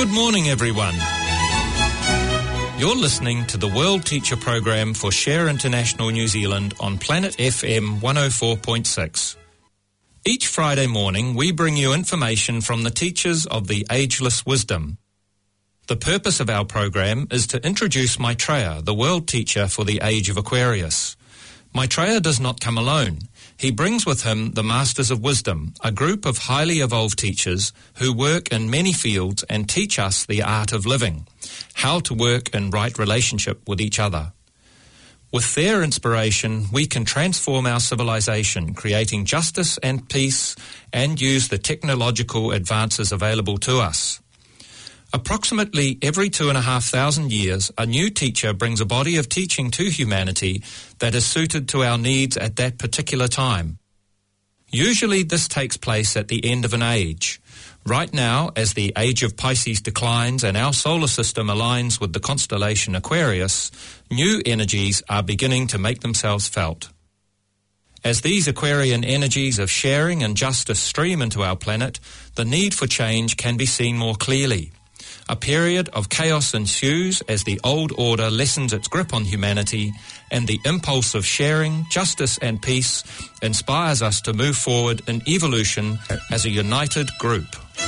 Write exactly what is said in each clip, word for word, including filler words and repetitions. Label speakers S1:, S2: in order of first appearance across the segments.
S1: Good morning, everyone. You're listening to the World Teacher Program for Share International New Zealand on Planet F M one oh four point six. Each Friday morning, we bring you information from the teachers of the Ageless Wisdom. The purpose of our program is to introduce Maitreya, the world teacher for the age of Aquarius. Maitreya does not come alone. He brings with him the Masters of Wisdom, a group of highly evolved teachers who work in many fields and teach us the art of living, how to work in right relationship with each other. With their inspiration, we can transform our civilization, creating justice and peace, and use the technological advances available to us. Approximately every two and a half thousand years, a new teacher brings a body of teaching to humanity that is suited to our needs at that particular time. Usually this takes place at the end of an age. Right now, as the age of Pisces declines and our solar system aligns with the constellation Aquarius, new energies are beginning to make themselves felt. As these Aquarian energies of sharing and justice stream into our planet, the need for change can be seen more clearly. A period of chaos ensues as the old order lessens its grip on humanity, and the impulse of sharing, justice and peace inspires us to move forward in evolution as a united group.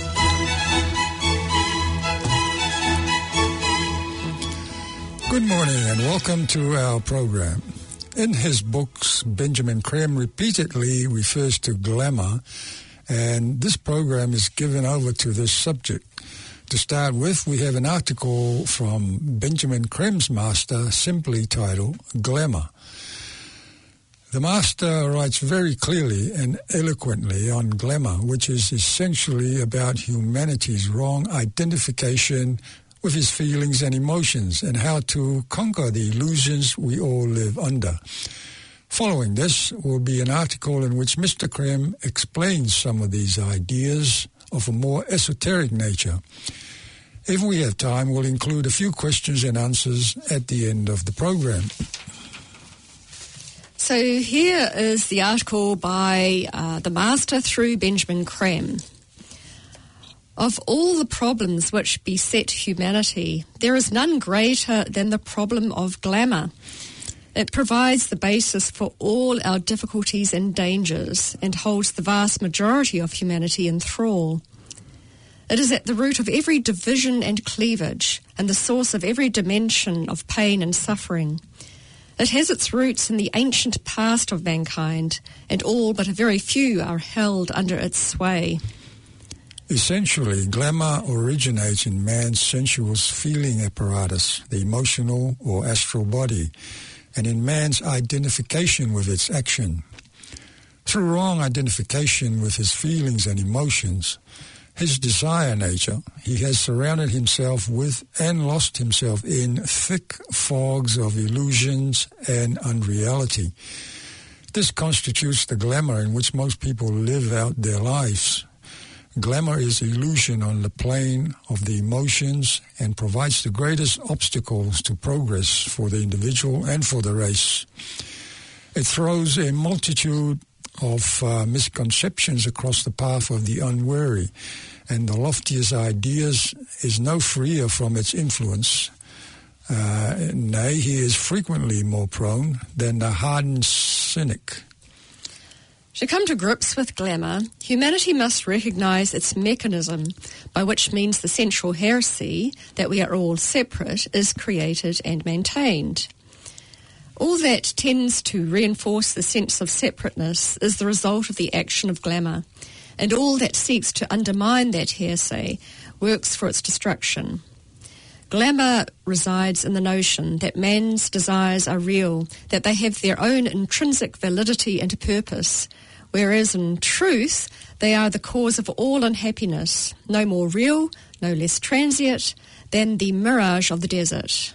S2: Good morning and welcome to our program. In his books, Benjamin Creme repeatedly refers to glamour, and this program is given over to this subject. To start with, we have an article from Benjamin Creme's master simply titled Glamour. The master writes very clearly and eloquently on glamour, which is essentially about humanity's wrong identification with his feelings and emotions and how to conquer the illusions we all live under. Following this will be an article in which Mister Creme explains some of these ideas of a more esoteric nature. If we have time, we'll include a few questions and answers at the end of the program.
S3: So here is the article by uh, the Master through Benjamin Creme. Of all the problems which beset humanity, there is none greater than the problem of glamour. It provides the basis for all our difficulties and dangers and holds the vast majority of humanity in thrall. It is at the root of every division and cleavage and the source of every dimension of pain and suffering. It has its roots in the ancient past of mankind, and all but a very few are held under its sway.
S2: Essentially, glamour originates in man's sensuous feeling apparatus, the emotional or astral body, and in man's identification with its action. Through wrong identification with his feelings and emotions, his desire nature, he has surrounded himself with and lost himself in thick fogs of illusions and unreality. This constitutes the glamour in which most people live out their lives. Glamour is illusion on the plane of the emotions and provides the greatest obstacles to progress for the individual and for the race. It throws a multitude of uh, misconceptions across the path of the unwary, and the loftiest ideas is no freer from its influence. Uh, nay, he is frequently more prone than the hardened cynic.
S3: To come to grips with glamour, humanity must recognise its mechanism, by which means the central heresy that we are all separate is created and maintained. All that tends to reinforce the sense of separateness is the result of the action of glamour, and all that seeks to undermine that heresy works for its destruction. Glamour resides in the notion that man's desires are real, that they have their own intrinsic validity and purpose, whereas in truth they are the cause of all unhappiness, no more real, no less transient than the mirage of the desert.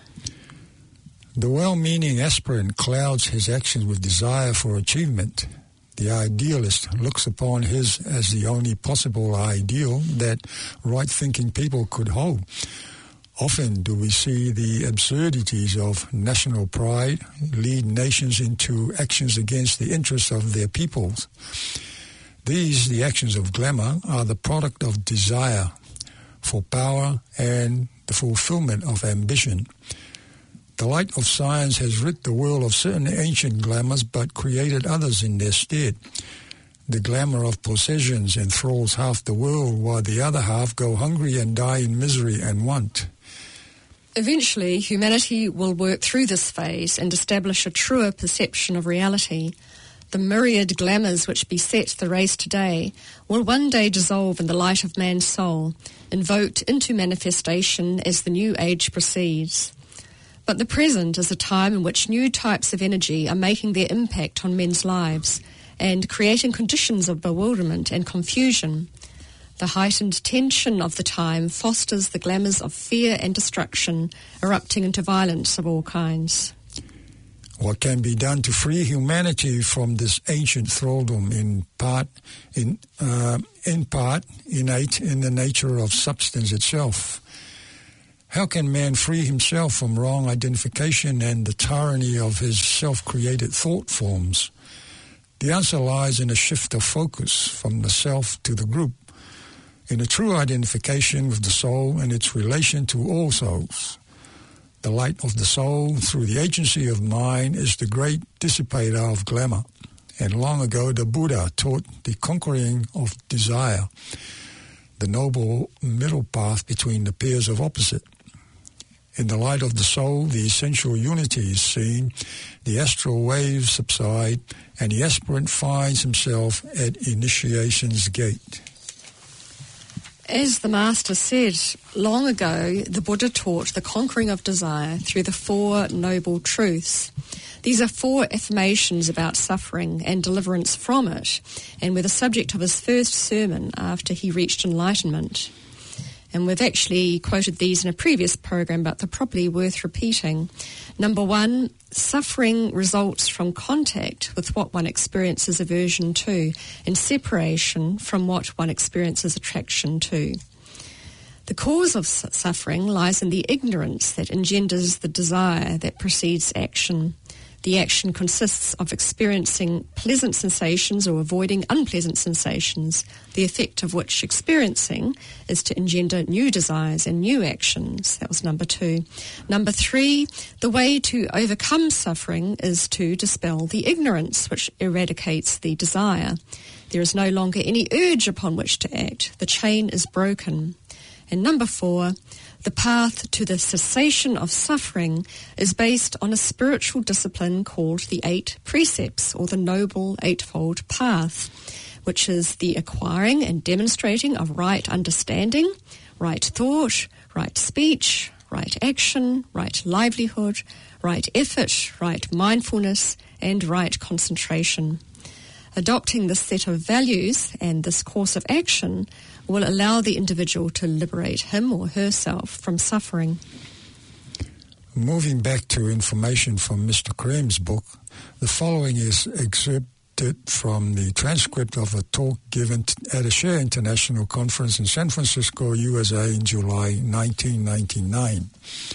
S2: The well-meaning aspirant clouds his actions with desire for achievement. The idealist looks upon his as the only possible ideal that right-thinking people could hold. Often do we see the absurdities of national pride lead nations into actions against the interests of their peoples. These, the actions of glamour, are the product of desire. for power and the fulfillment of ambition. The light of science has rid the world of certain ancient glamours but created others in their stead. The glamour of possessions enthralls half the world, while the other half go hungry and die in misery and want.
S3: Eventually, humanity will work through this phase and establish a truer perception of reality. The myriad glamours which beset the race today will one day dissolve in the light of man's soul, invoked into manifestation as the new age proceeds. But the present is a time in which new types of energy are making their impact on men's lives and creating conditions of bewilderment and confusion. The heightened tension of the time fosters the glamours of fear and destruction, erupting into violence of all kinds.
S2: What can be done to free humanity from this ancient thraldom, in part, in, uh, in part innate in the nature of substance itself? How can man free himself from wrong identification and the tyranny of his self-created thought forms? The answer lies in a shift of focus from the self to the group, in a true identification with the soul and its relation to all souls. The light of the soul, through the agency of mind, is the great dissipator of glamour. And long ago the Buddha taught the conquering of desire, the noble middle path between the pairs of opposite. In the light of the soul, the essential unity is seen, the astral waves subside, and the aspirant finds himself at initiation's gate.
S3: As the Master said, long ago the Buddha taught the conquering of desire through the Four Noble Truths. These are four affirmations about suffering and deliverance from it, and were the subject of his first sermon after he reached enlightenment. And we've actually quoted these in a previous program, but they're probably worth repeating. Number one, suffering results from contact with what one experiences aversion to, and separation from what one experiences attraction to. The cause of suffering lies in the ignorance that engenders the desire that precedes action. The action consists of experiencing pleasant sensations or avoiding unpleasant sensations, the effect of which experiencing is to engender new desires and new actions. That was number two. Number three, the way to overcome suffering is to dispel the ignorance which eradicates the desire. There is no longer any urge upon which to act. The chain is broken. And number four, the path to the cessation of suffering is based on a spiritual discipline called the Eight Precepts, or the Noble Eightfold Path, which is the acquiring and demonstrating of right understanding, right thought, right speech, right action, right livelihood, right effort, right mindfulness, and right concentration. Adopting this set of values and this course of action will allow the individual to liberate him or herself from suffering.
S2: Moving back to information from Mister Karim's book, the following is excerpted from the transcript of a talk given at a Share International Conference in San Francisco, U S A in July nineteen ninety-nine.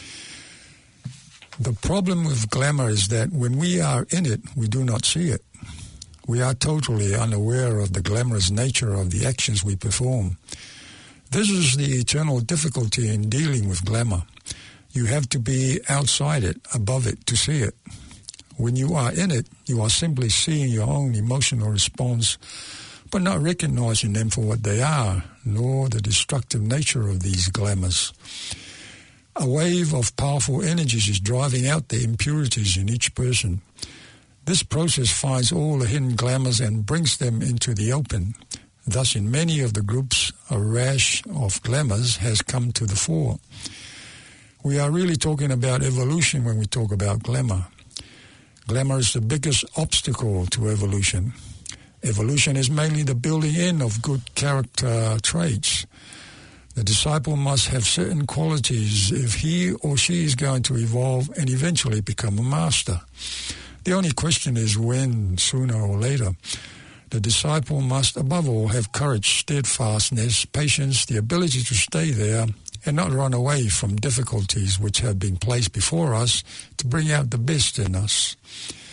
S2: The problem with glamour is that when we are in it, we do not see it. We are totally unaware of the glamorous nature of the actions we perform. This is the eternal difficulty in dealing with glamour. You have to be outside it, above it, to see it. When you are in it, you are simply seeing your own emotional response, but not recognizing them for what they are, nor the destructive nature of these glamours. A wave of powerful energies is driving out the impurities in each person. This process finds all the hidden glamours and brings them into the open. Thus, in many of the groups, a rash of glamours has come to the fore. We are really talking about evolution when we talk about glamour. Glamour is the biggest obstacle to evolution. Evolution is mainly the building in of good character traits. The disciple must have certain qualities if he or she is going to evolve and eventually become a master. The only question is when, sooner or later. The disciple must, above all, have courage, steadfastness, patience, the ability to stay there and not run away from difficulties which have been placed before us to bring out the best in us.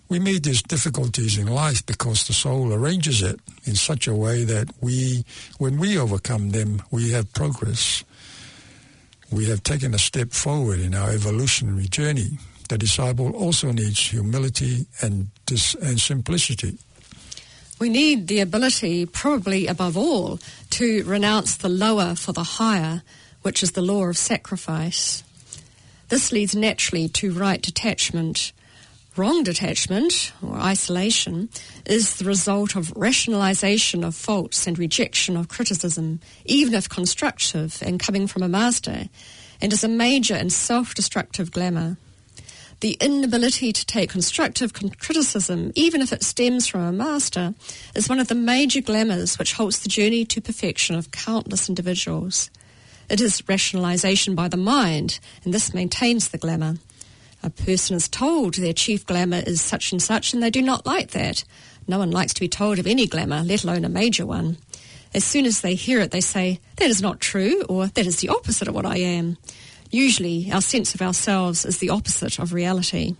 S2: We meet these difficulties in life because the soul arranges it in such a way that we, when we overcome them, we have progress. We have taken a step forward in our evolutionary journey. The disciple also needs humility and, dis- and simplicity.
S3: We need the ability, probably above all, to renounce the lower for the higher, which is the law of sacrifice. This leads naturally to right detachment. Wrong detachment, or isolation, is the result of rationalization of faults and rejection of criticism, even if constructive and coming from a master, and is a major and self-destructive glamour. The inability to take constructive con- criticism, even if it stems from a master, is one of the major glamours which halts the journey to perfection of countless individuals. It is rationalization by the mind, and this maintains the glamour. A person is told their chief glamour is such and such, and they do not like that. No one likes to be told of any glamour, let alone a major one. As soon as they hear it, they say, that is not true, or that is the opposite of what I am. Usually, our sense of ourselves is the opposite of reality.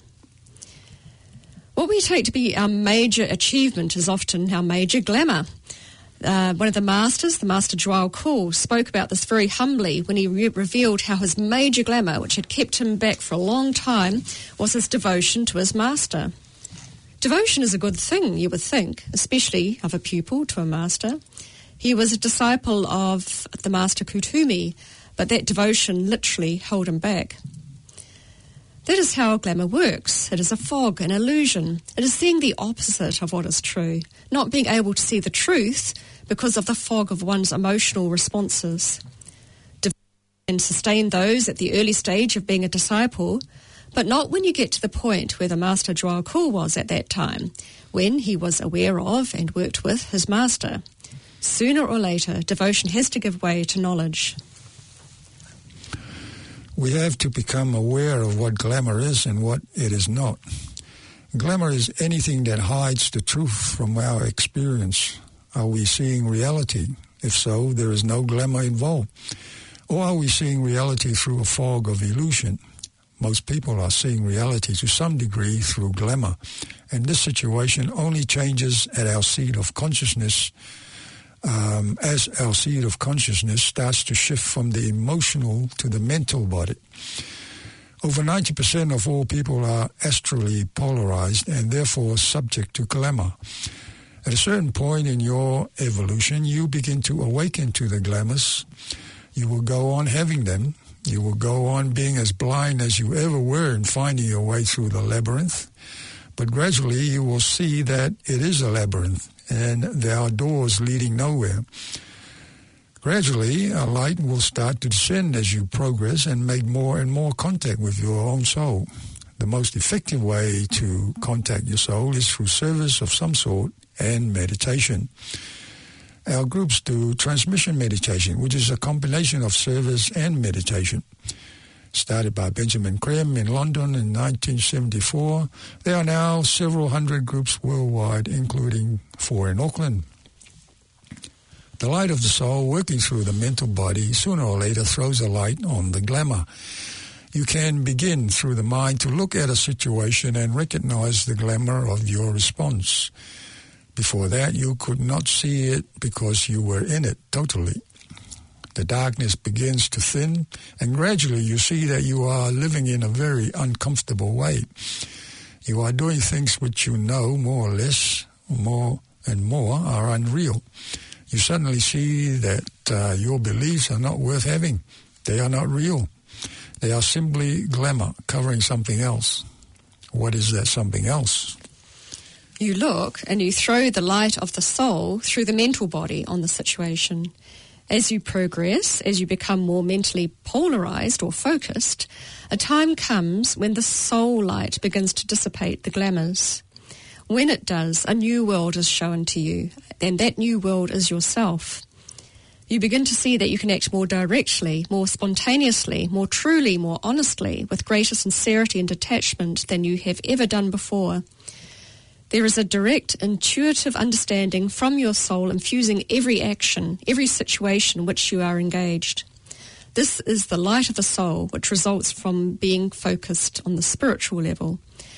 S3: What we take to be our major achievement is often our major glamour. Uh, one of the masters, the Master Djwhal Khul, spoke about this very humbly when he re- revealed how his major glamour, which had kept him back for a long time, was his devotion to his master. Devotion is a good thing, you would think, especially of a pupil to a master. He was a disciple of the Master Kuthumi, but that devotion literally held him back. That is how glamour works. It is a fog, an illusion. It is seeing the opposite of what is true, not being able to see the truth because of the fog of one's emotional responses. And sustain those at the early stage of being a disciple, but not when you get to the point where the Master Djwhal Khul was at that time, when he was aware of and worked with his master. Sooner or later, devotion has to give way to knowledge.
S2: We have to become aware of what glamour is and what it is not. Glamour is anything that hides the truth from our experience. Are we seeing reality? If so, there is no glamour involved. Or are we seeing reality through a fog of illusion? Most people are seeing reality to some degree through glamour, and this situation only changes at our seat of consciousness Um, as our seat of consciousness starts to shift from the emotional to the mental body. Over ninety percent of all people are astrally polarized and therefore subject to glamour. At a certain point in your evolution, you begin to awaken to the glamours. You will go on having them. You will go on being as blind as you ever were in finding your way through the labyrinth. But gradually you will see that it is a labyrinth, and there are doors leading nowhere. Gradually, a light will start to descend as you progress and make more and more contact with your own soul. The most effective way to contact your soul is through service of some sort and meditation. Our groups do transmission meditation, which is a combination of service and meditation. Started by Benjamin Creme in London in nineteen seventy-four, there are now several hundred groups worldwide, including four in Auckland. The light of the soul working through the mental body sooner or later throws a light on the glamour. You can begin through the mind to look at a situation and recognize the glamour of your response. Before that, you could not see it because you were in it totally. The darkness begins to thin, and gradually you see that you are living in a very uncomfortable way. You are doing things which you know more or less, more and more, are unreal. You suddenly see that uh, your beliefs are not worth having. They are not real. They are simply glamour covering something else. What is that something else?
S3: You look and you throw the light of the soul through the mental body on the situation. As you progress, as you become more mentally polarized or focused, a time comes when the soul light begins to dissipate the glamours. When it does, a new world is shown to you, and that new world is yourself. You begin to see that you can act more directly, more spontaneously, more truly, more honestly, with greater sincerity and detachment than you have ever done before. There is a direct, intuitive understanding from your soul infusing every action, every situation in which you are engaged. This is the light of the soul, which results from being focused on the spiritual level.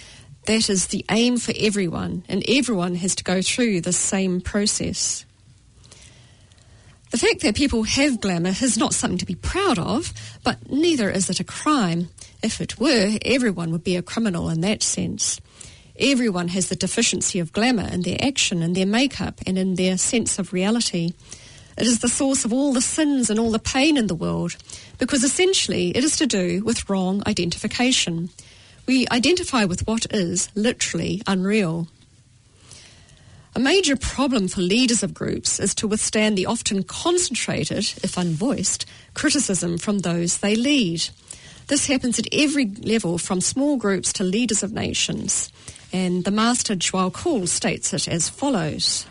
S3: That is the aim for everyone, and everyone has to go through the same process. The fact that people have glamour is not something to be proud of, but neither is it a crime. If it were, everyone would be a criminal in that sense. Everyone has the deficiency of glamour in their action, in their makeup, and in their sense of reality. It is the source of all the sins and all the pain in the world, because essentially it is to do with wrong identification. We identify with what is literally unreal. A major problem for leaders of groups is to withstand the often concentrated, if unvoiced, criticism from those they lead. This happens at every level, from small groups to leaders of nations. And the Master Djwhal Khul states it as follows.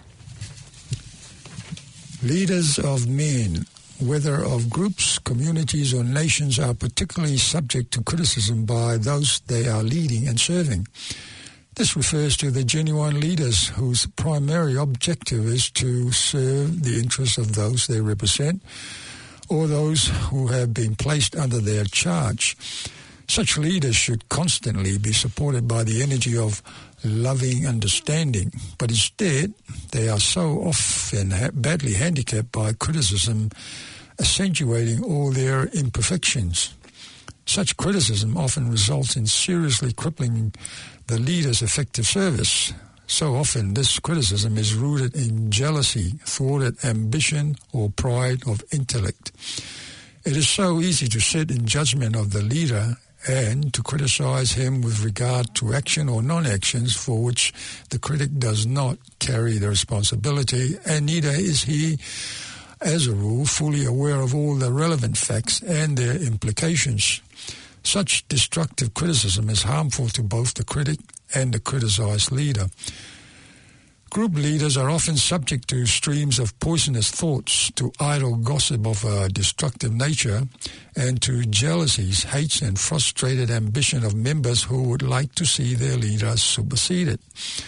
S2: Leaders of men, whether of groups, communities or nations, are particularly subject to criticism by those they are leading and serving. This refers to the genuine leaders whose primary objective is to serve the interests of those they represent or those who have been placed under their charge. Such leaders should constantly be supported by the energy of loving understanding, but instead they are so often ha- badly handicapped by criticism, accentuating all their imperfections. Such criticism often results in seriously crippling the leader's effective service. So often this criticism is rooted in jealousy, thwarted ambition, or pride of intellect. It is so easy to sit in judgment of the leader and to criticize him with regard to action or non-actions for which the critic does not carry the responsibility, and neither is he, as a rule, fully aware of all the relevant facts and their implications. Such destructive criticism is harmful to both the critic and the criticized leader. Group leaders are often subject to streams of poisonous thoughts, to idle gossip of a destructive nature, and to jealousies, hates, and frustrated ambition of members who would like to see their leader superseded.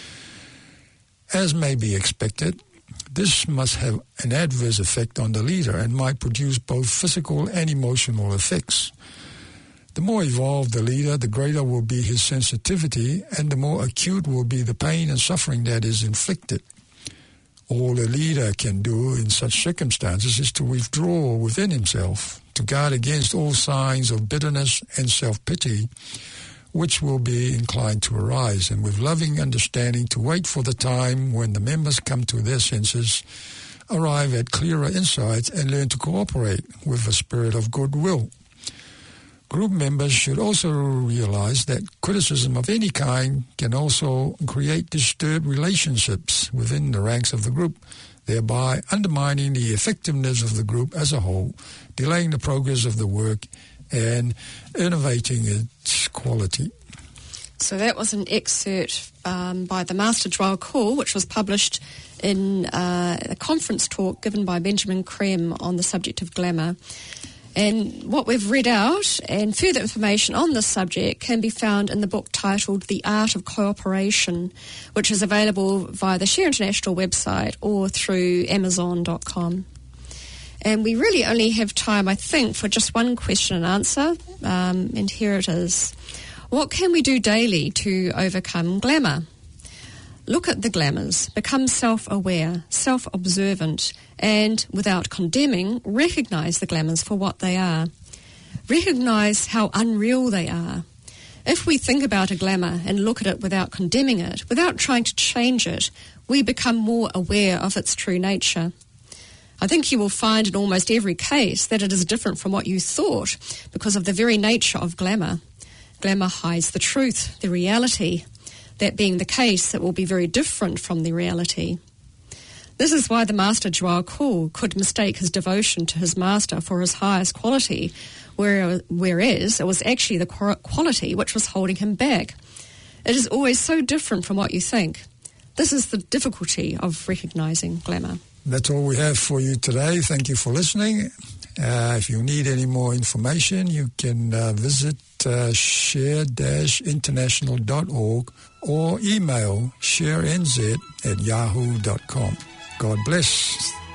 S2: As may be expected, this must have an adverse effect on the leader and might produce both physical and emotional effects. The more evolved the leader, the greater will be his sensitivity, and the more acute will be the pain and suffering that is inflicted. All a leader can do in such circumstances is to withdraw within himself, to guard against all signs of bitterness and self-pity, which will be inclined to arise, and with loving understanding to wait for the time when the members come to their senses, arrive at clearer insights, and learn to cooperate with a spirit of goodwill. Group members should also realize that criticism of any kind can also create disturbed relationships within the ranks of the group, thereby undermining the effectiveness of the group as a whole, delaying the progress of the work, and innovating its quality.
S3: So that was an excerpt um, by the Master Djwhal Khul, which was published in uh, a conference talk given by Benjamin Creme on the subject of glamour. And what we've read out and further information on this subject can be found in the book titled The Art of Cooperation, which is available via the Share International website or through amazon dot com. And we really only have time, I think, for just one question and answer, um, and here it is. What can we do daily to overcome glamour? Look at the glamours, become self-aware, self-observant, and, without condemning, recognise the glamours for what they are. Recognise how unreal they are. If we think about a glamour and look at it without condemning it, without trying to change it, we become more aware of its true nature. I think you will find in almost every case that it is different from what you thought because of the very nature of glamour. Glamour hides the truth, the reality. That being the case, it will be very different from the reality. This is why the Master Djwhal Khul could mistake his devotion to his master for his highest quality, whereas it was actually the quality which was holding him back. It is always so different from what you think. This is the difficulty of recognising glamour.
S2: That's all we have for you today. Thank you for listening. Uh, if you need any more information, you can uh, visit uh, share dash international dot org or email sharenz at yahoo dot com. God bless.